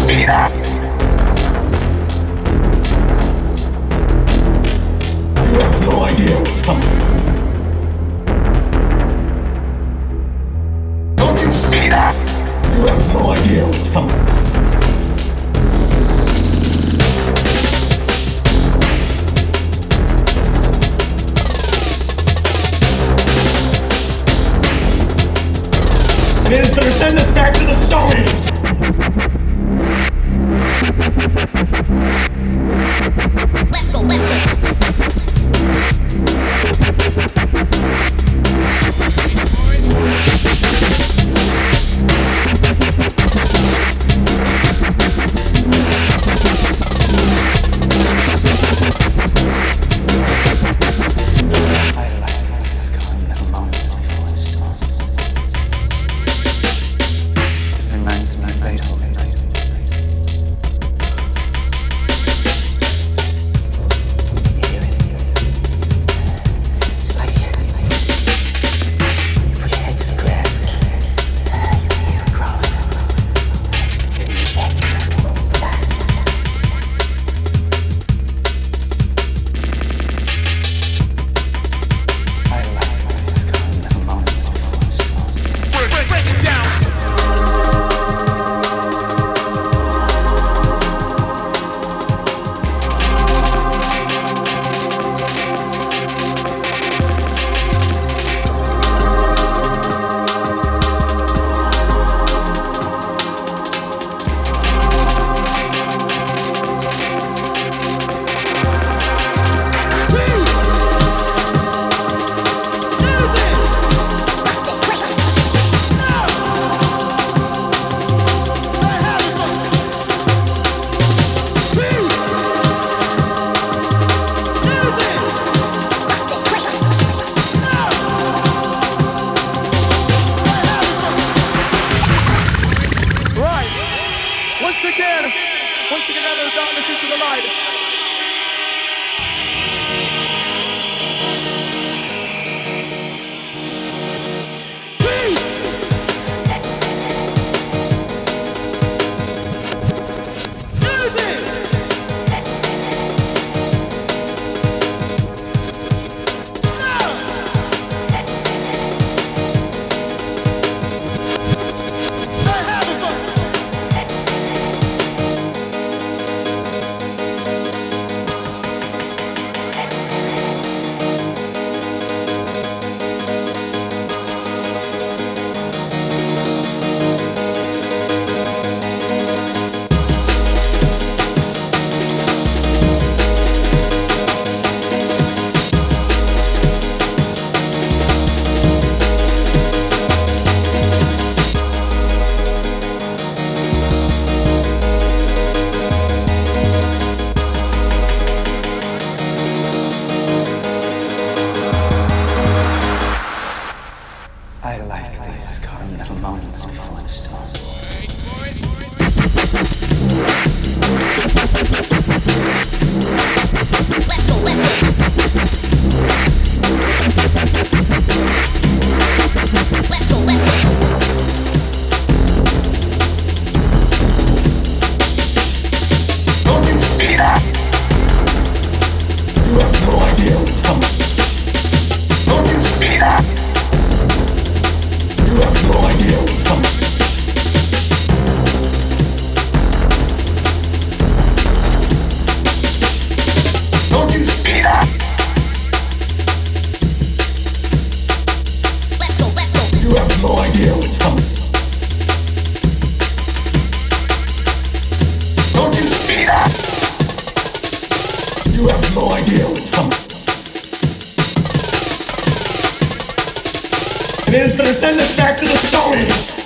see that? You have no idea what's coming. Don't you see that? You have no idea what's coming. It is gonna send us back to the stone. Let's go, let's go. Once again out of the darkness into the light. I like these calm little moments before the storm. Let's go, let's go. Let's go, let's go. Don't you see that? You have no idea what's coming. Don't you see that? You have no idea what's coming. Don't you see that? Let's go, let's go. You have no idea what's coming. Don't you see that? You have no idea what's coming. And it is going to send us back to the stone age.